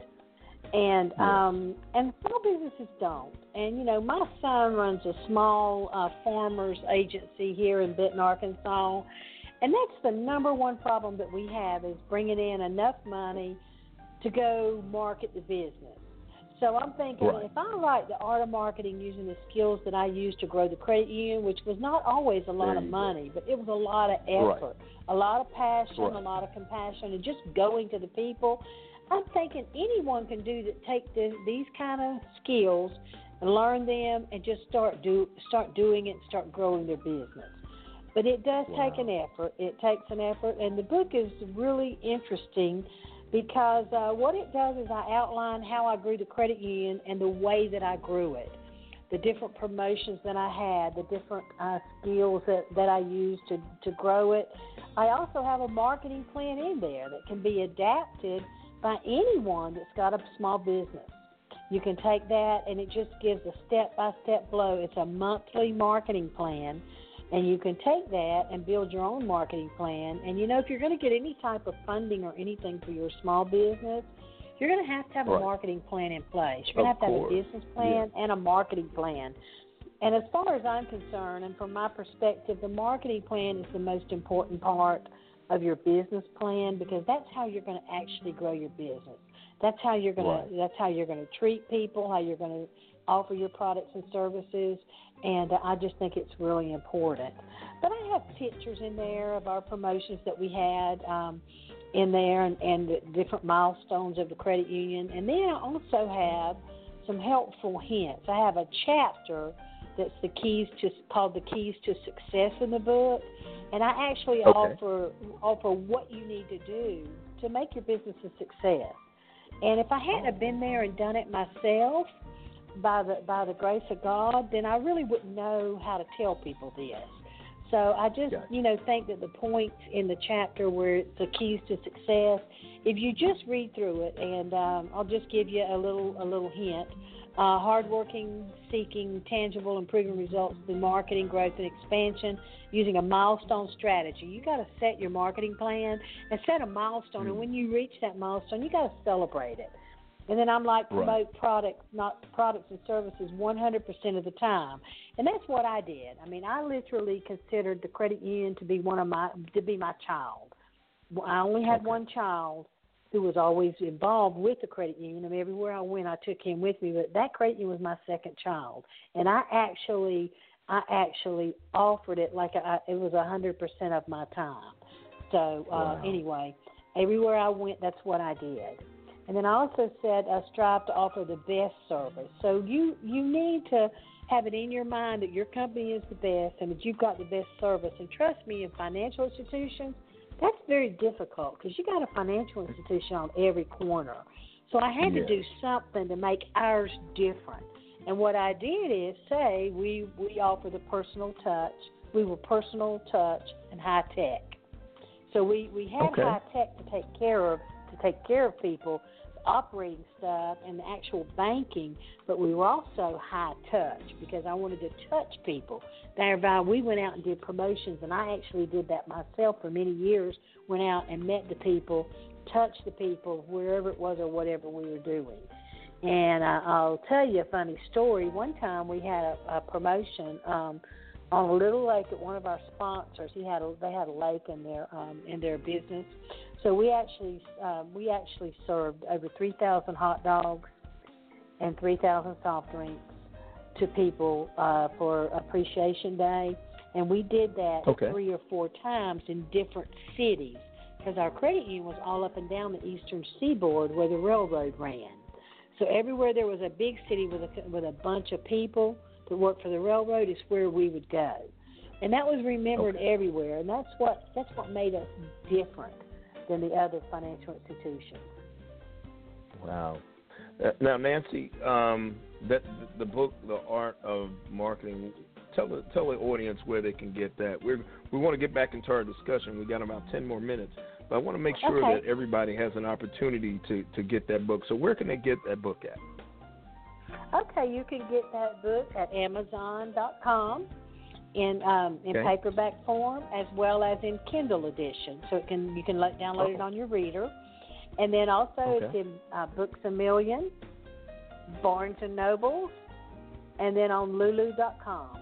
and um, and small businesses don't. And, you know, my son runs a small uh, farmers agency here in Benton, Arkansas, and that's the number one problem that we have is bringing in enough money to go market the business. So I'm thinking, right. if I write The Art of Marketing using the skills that I used to grow the credit union, which was not always a lot of money, go. but it was a lot of effort, right. a lot of passion, right. a lot of compassion, and just going to the people, I'm thinking anyone can do that. Take the, these kind of skills and learn them and just start do start doing it and start growing their business. But it does wow. take an effort. It takes an effort, and the book is really interesting because uh, what it does is I outline how I grew the credit union and the way that I grew it, the different promotions that I had, the different uh, skills that, that I used to, to grow it. I also have a marketing plan in there that can be adapted by anyone that's got a small business. You can take that, and it just gives a step-by-step flow. It's a monthly marketing plan. And you can take that and build your own marketing plan. And, you know, if you're going to get any type of funding or anything for your small business, you're going to have to have right. a marketing plan in place. You're going to have to have a business plan yeah. and a marketing plan. And as far as I'm concerned, and from my perspective, the marketing plan is the most important part of your business plan because that's how you're going to actually grow your business. That's how you're going right. to. That's how you're going to treat people, how you're going to offer your products and services, and uh, I just think it's really important. But I have pictures in there of our promotions that we had um, in there and, and the different milestones of the credit union. And then I also have some helpful hints. I have a chapter that's the keys to called the Keys to Success in the book, and I actually okay. offer offer what you need to do to make your business a success. And if I hadn't have been there and done it myself, by the by the grace of God, then I really wouldn't know how to tell people this. So I just, gotcha. you know, think that the points in the chapter where it's the keys to success, if you just read through it, and um, I'll just give you a little a little hint. Uh, hardworking, seeking tangible and proven results through marketing, growth, and expansion using a milestone strategy. You got to set your marketing plan and set a milestone, mm. and when you reach that milestone, you got to celebrate it. And then I'm like, Right. promote products, not products and services one hundred percent of the time. And that's what I did. I mean, I literally considered the credit union to be one of my, to be my child. I only had Okay. one child who was always involved with the credit union. I mean, everywhere I went, I took him with me. But that credit union was my second child. And I actually, I actually offered it like I, it was one hundred percent of my time. So uh, Wow. anyway, everywhere I went, that's what I did. And then I also said I strive to offer the best service. So you, you need to have it in your mind that your company is the best and that you've got the best service. And trust me, in financial institutions, that's very difficult because you got a financial institution on every corner. So I had Yes. to do something to make ours different. And what I did is say we, we offer the personal touch. We were personal touch and high tech. So we, we have Okay. high tech to take care of to take care of people, the operating stuff and the actual banking, but we were also high touch because I wanted to touch people. Thereby, we went out and did promotions, and I actually did that myself for many years. Went out and met the people, touched the people wherever it was or whatever we were doing. And uh, I'll tell you a funny story. One time we had a, a promotion um, on a little lake at one of our sponsors. He had a, they had a lake in their um, in their business. So we actually uh, we actually served over three thousand hot dogs and three thousand soft drinks to people uh, for Appreciation Day, and we did that Okay. three or four times in different cities because our credit union was all up and down the eastern seaboard where the railroad ran. So everywhere there was a big city with a with a bunch of people that worked for the railroad is where we would go, and that was remembered Okay. everywhere, and that's what that's what made us different than the other financial institutions. Wow. Uh, now, Nancy, um, that the book, The Art of Marketing. Tell the tell the audience where they can get that. We we want to get back into our discussion. We got about ten more minutes, but I want to make sure Okay. that everybody has an opportunity to, to get that book. So where can they get that book at? Okay, you can get that book at amazon dot com in um, in Okay. paperback form as well as in Kindle edition. So it can you can let, download it Oh. on your reader, and then also Okay. it's in uh, Books a Million, Barnes and Noble, and then on lulu dot com.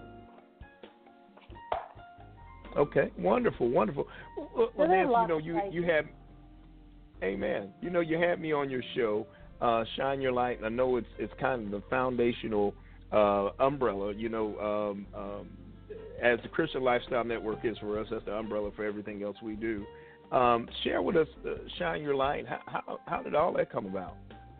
Okay, wonderful, wonderful. Well, So there are Nancy, you lots know, of you places. you had, amen. You know, you had me on your show, uh, Shine Your Light. And I know it's it's kind of the foundational uh, umbrella. You know, um, um, as the Christian Lifestyle Network is for us, that's the umbrella for everything else we do. Um, share with us, uh, Shine Your Light. How, how how did all that come about?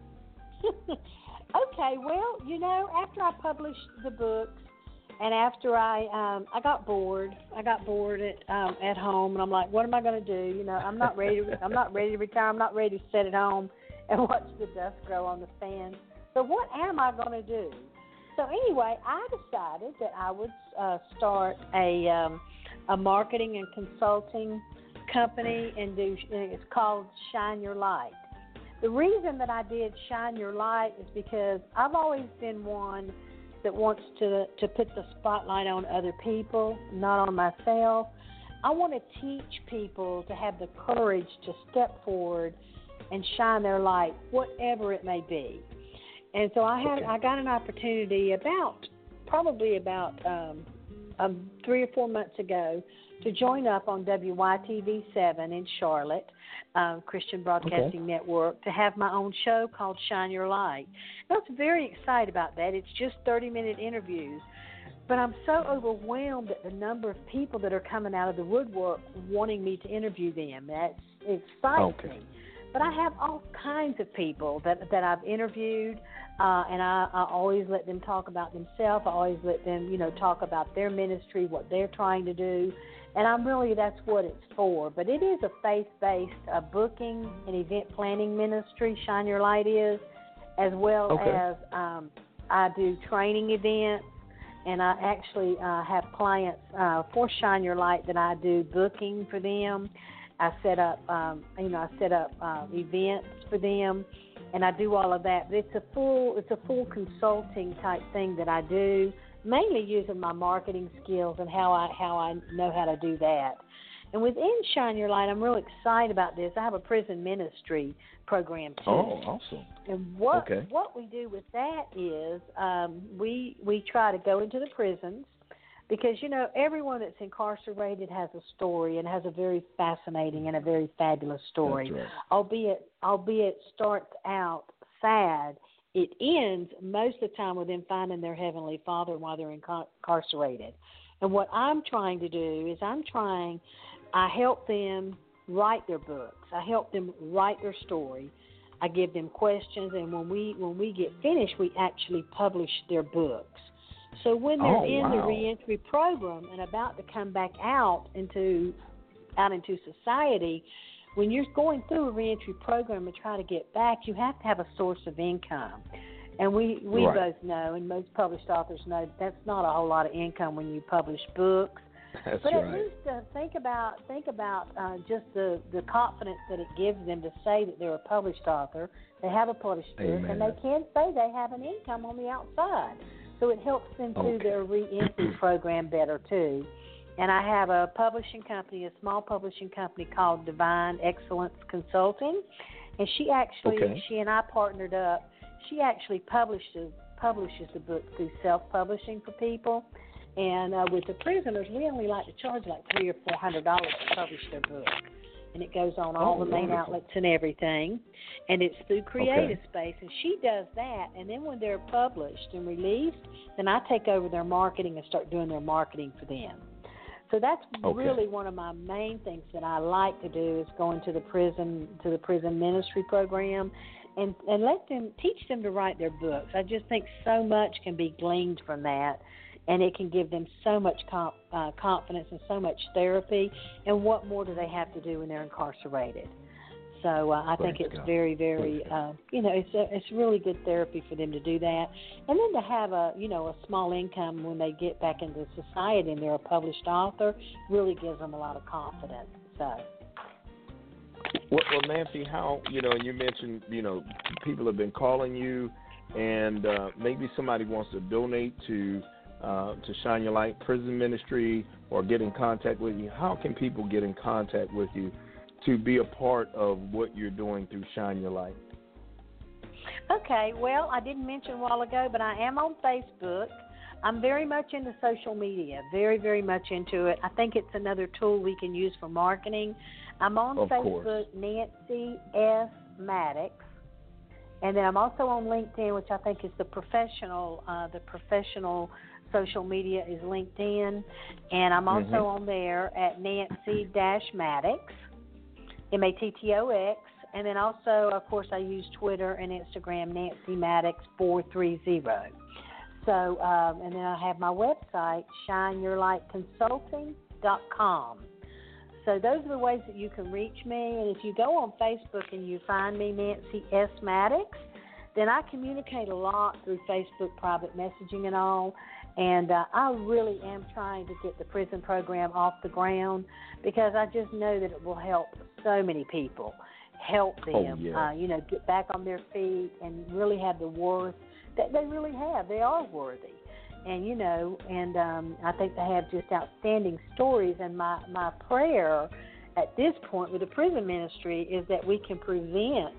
Okay, well, you know, after I published the books and after I um, I got bored, I got bored at um, at home, and I'm like, what am I going to do? You know, I'm not ready. To, I'm not ready to retire. I'm not ready to sit at home and watch the dust grow on the fan. So what am I going to do? So anyway, I decided that I would uh, start a um, a marketing and consulting company, and do. And it's called Shine Your Light. The reason that I did Shine Your Light is because I've always been one that wants to to put the spotlight on other people, not on myself. I want to teach people to have the courage to step forward and shine their light, whatever it may be. And so I had Okay. I got an opportunity about probably about um, um, three or four months ago to join up on W Y T V seven in Charlotte, um, Christian Broadcasting Okay. Network, to have my own show called Shine Your Light. I was very excited about that. It's just thirty-minute interviews, but I'm so overwhelmed at the number of people that are coming out of the woodwork wanting me to interview them. That excites Okay. me. But I have all kinds of people that that I've interviewed, uh, and I, I always let them talk about themselves. I always let them, you know, talk about their ministry, what they're trying to do, and I'm really that's what it's for. But it is a faith-based uh, booking and event planning ministry. Shine Your Light is, as well Okay. as um, I do training events, and I actually uh, have clients uh, for Shine Your Light that I do booking for them. I set up, um, you know, I set up uh, events for them, and I do all of that. But it's a full, it's a full consulting type thing that I do, mainly using my marketing skills and how I how I know how to do that. And within Shine Your Light, I'm real excited about this. I have a prison ministry program too. Oh, awesome. And what okay. what we do with that is um, we we try to go into the prisons because, you know, everyone that's incarcerated has a story and has a very fascinating and a very fabulous story. That's right. Albeit, albeit starts out sad, it ends most of the time with them finding their Heavenly Father while they're incar- incarcerated. And what I'm trying to do is I'm trying, I help them write their books. I help them write their story. I give them questions, and when we when we get finished, we actually publish their books. So when they're oh, in wow. the reentry program and about to come back out into out into society, when you're going through a reentry program and try to get back, you have to have a source of income. And we, we right. both know, and most published authors know, that's not a whole lot of income when you publish books. That's but right. at least uh, think about think about uh, just the, the confidence that it gives them to say that they're a published author, they have a published book, Amen. and they can say they have an income on the outside. So it helps them okay. through their reentry program better too. And I have a publishing company, a small publishing company called Divine Excellence Consulting, and she actually okay. she and I partnered up. She actually publishes publishes the book through self-publishing for people. And uh, with the prisoners, we only like to charge like three or four hundred dollars to publish their book, and it goes on all oh, the main wonderful. outlets and everything. And it's through Creative okay. Space, and she does that. And then when they're published and released, then I take over their marketing and start doing their marketing for them. So that's okay. really one of my main things that I like to do is go into the prison to the prison ministry program, and and let them teach them to write their books. I just think so much can be gleaned from that. And it can give them so much comp, uh, confidence and so much therapy. And what more do they have to do when they're incarcerated? So uh, I Praise think it's God. very, very, uh, you know, it's a, it's really good therapy for them to do that. And then to have a, you know, a small income when they get back into society and they're a published author really gives them a lot of confidence. So. Well, well Nancy, how, you know, you mentioned, you know, people have been calling you, and uh, maybe somebody wants to donate to Uh, to Shine Your Light Prison Ministry or get in contact with you. How can people get in contact with you to be a part of what you're doing through Shine Your Light? Okay, well, I didn't mention a while ago, but I am on Facebook. I'm very much into social media, very, very much into it. I think it's another tool we can use for marketing. I'm on of Facebook, course. Nancy S. Maddox. And then I'm also on LinkedIn, which I think is the professional, uh, the professional social media is LinkedIn. And I'm also mm-hmm. on there at Nancy Maddox, M A T T O X. And then also, of course, I use Twitter and Instagram, Nancy Maddox four three zero. So, um, and then I have my website, shine your light consulting dot com. So those are the ways that you can reach me. And if you go on Facebook and you find me, Nancy S. Maddox, then I communicate a lot through Facebook private messaging and all. And uh, I really am trying to get the prison program off the ground because I just know that it will help so many people, help them, oh, yeah. uh, you know, get back on their feet and really have the worth that they really have. They are worthy. And, you know, and um, I think they have just outstanding stories. And my, my prayer at this point with the prison ministry is that we can prevent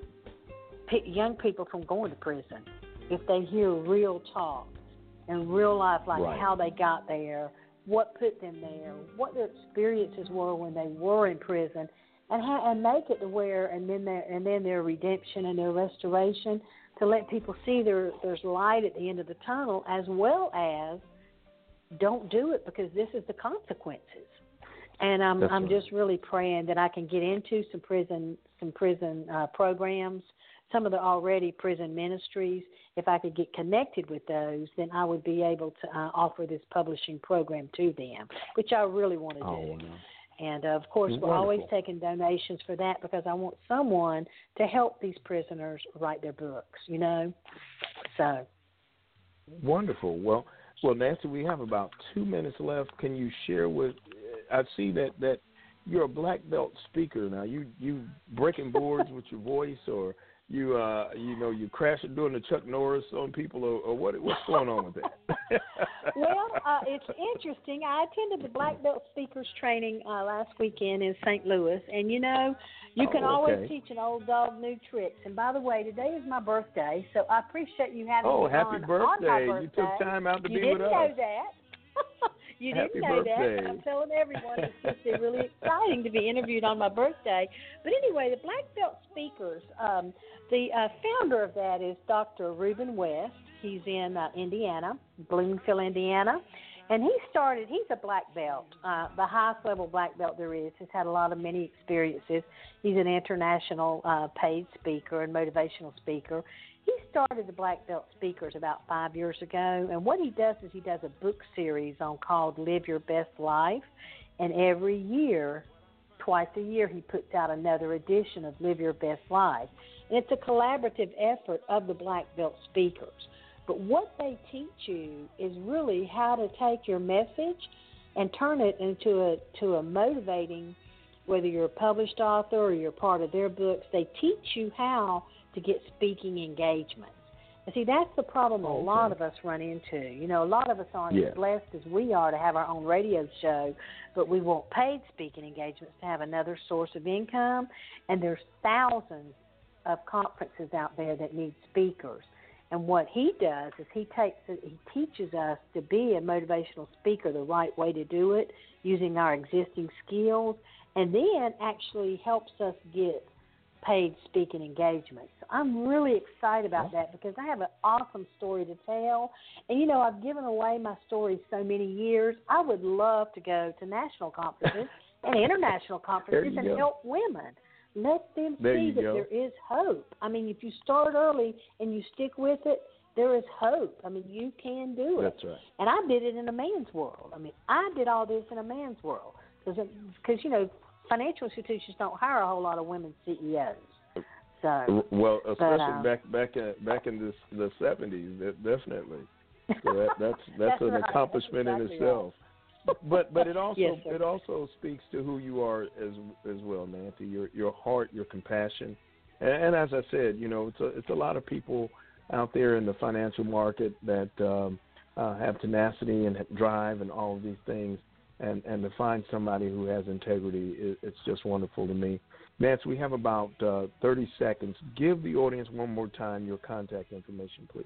p- young people from going to prison if they hear real talk and real life, like right. how they got there, what put them there, what their experiences were when they were in prison, and how, and make it to where, and then their and then their redemption and their restoration, to let people see there there's light at the end of the tunnel, as well as don't do it because this is the consequences. And I'm That's I'm right. just really praying that I can get into some prison some prison uh, programs, some of the already prison ministries. If I could get connected with those, then I would be able to uh, offer this publishing program to them, which I really want to oh, do. wow. And, uh, of course, Wonderful. we're always taking donations for that because I want someone to help these prisoners write their books, you know. So. Wonderful. Well, well, Nancy, we have about two minutes left. Can you share with – I see that, that you're a black belt speaker now. You you breaking boards with your voice, or you uh you know you crashing doing the Chuck Norris on people, or, or what what's going on with that? Well, uh, uh, it's interesting. I attended the Black Belt Speakers Training uh, last weekend in Saint Louis, and you know, you can oh, okay. always teach an old dog new tricks. And by the way, today is my birthday, so I appreciate you having oh, me happy on, birthday. on my birthday. You took time out to you be with us. You didn't know that. you happy didn't know birthday. that. I'm telling everyone it's just really exciting to be interviewed on my birthday. But anyway, the Black Belt Speakers, um, the uh, founder of that is Doctor Reuben West. He's in uh, Indiana, Bloomfield, Indiana. And he started, he's a black belt, uh, the highest level black belt there is. He's had a lot of many experiences. He's an international uh, paid speaker and motivational speaker. He started the Black Belt Speakers about five years ago. And what he does is he does a book series on called Live Your Best Life. And every year, twice a year, he puts out another edition of Live Your Best Life. And it's a collaborative effort of the Black Belt Speakers. But what they teach you is really how to take your message and turn it into a to a motivating, whether you're a published author or you're part of their books, they teach you how to get speaking engagements. And see, that's the problem okay. a lot of us run into. You know, a lot of us aren't yeah. as blessed as we are to have our own radio show, but we want paid speaking engagements to have another source of income. And there's thousands of conferences out there that need speakers. And what he does is he takes he teaches us to be a motivational speaker the right way to do it, using our existing skills, and then actually helps us get paid speaking engagements. So I'm really excited about that because I have an awesome story to tell. And, you know, I've given away my story so many years. I would love to go to national conferences and international conferences and go. help women. Let them there see that go. there is hope. I mean, if you start early and you stick with it, there is hope. I mean, you can do it. That's right. And I did it in a man's world. I mean, I did all this in a man's world because, you know, financial institutions don't hire a whole lot of women C E Os. So, well, especially but, um, back back in back in this, the seventies, definitely. So that, that's that's, that's an right. accomplishment that's in exactly itself. Right. But but it also yes, it also speaks to who you are as as well, Nancy. Your your heart, your compassion, and, and as I said, you know, it's a it's a lot of people out there in the financial market that um, uh, have tenacity and drive and all of these things, and, and to find somebody who has integrity, it, it's just wonderful to me. Nancy, we have about uh, thirty seconds. Give the audience one more time your contact information, please.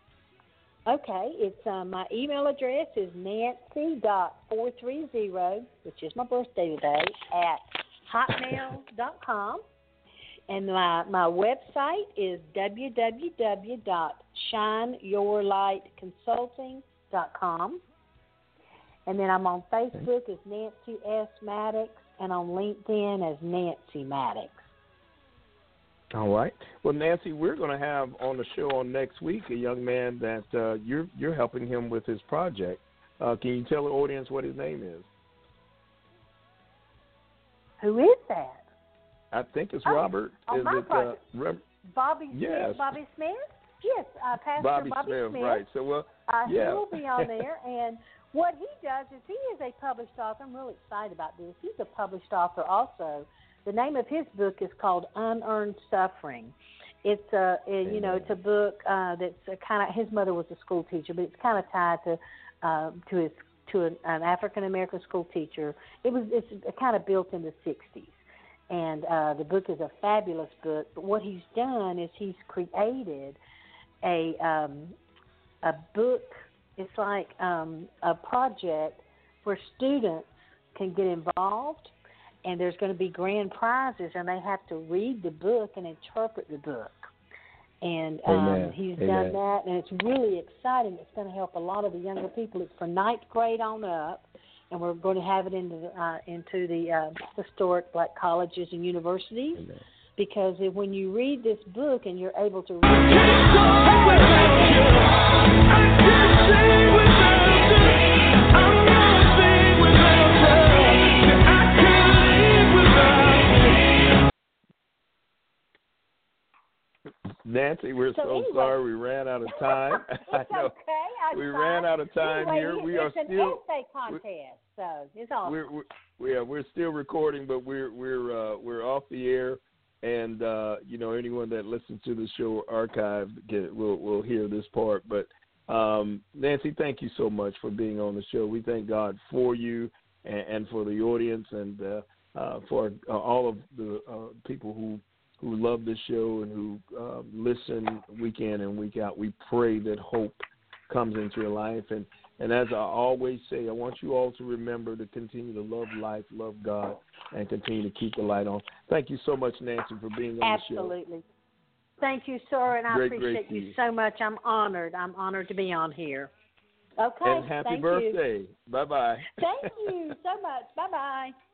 Okay, it's uh, my email address is nancy dot four three zero, which is my birthday today, at hotmail dot com. And my, my website is w w w dot shine your light consulting dot com. And then I'm on Facebook as Nancy S. Maddox and on LinkedIn as Nancy Maddox. All right. Well, Nancy, we're going to have on the show on next week a young man that uh, you're you're helping him with his project. Uh, can you tell the audience what his name is? Who is that? I think it's oh, Robert. On is my it project. uh, Rem- Bobby yes. Smith? Bobby Smith? Yes, uh, Pastor Bobby, Bobby Smith, Smith. right. So, well, uh, yeah. He'll be on there. And what he does is he is a published author. I'm really excited about this. He's a published author also. The name of his book is called Unearned Suffering. It's a, a you know, it's a book uh, that's kind of. His mother was a school teacher, but it's kind of tied to uh, to his to an, an African American school teacher. It was it's kind of built in the sixties, and uh, the book is a fabulous book. But what he's done is he's created a um, a book. It's like um, a project where students can get involved. And there's going to be grand prizes, and they have to read the book and interpret the book. And um, he's Amen. done that, and it's really exciting. It's going to help a lot of the younger people. It's for ninth grade on up, and we're going to have it into the, uh, into the uh, historic black colleges and universities. Amen. Because if, when you read this book and you're able to read Nancy, we're so, so anyway, sorry we ran out of time. It's I know. okay. I'm we fine. ran out of time anyway, here. It's, We are it's an still essay contest, so it's awesome. We're, we're we are, we're still recording, but we're we're uh, we're off the air, and uh, you know anyone that listens to the show archived get will will hear this part. But Um, Nancy, thank you so much for being on the show. We thank God for you and, and for the audience and uh, uh, for uh, all of the uh, people who, who love this show and who uh, listen week in and week out. We pray that hope comes into your life. And, and as I always say, I want you all to remember to continue to love life, love God, and continue to keep the light on. Thank you so much, Nancy, for being on Absolutely. the show. Absolutely. Thank you, sir, and I Great, appreciate great you so much. I'm honored. I'm honored to be on here. Okay. And happy thank birthday. You. Bye-bye. Thank you so much. Bye-bye.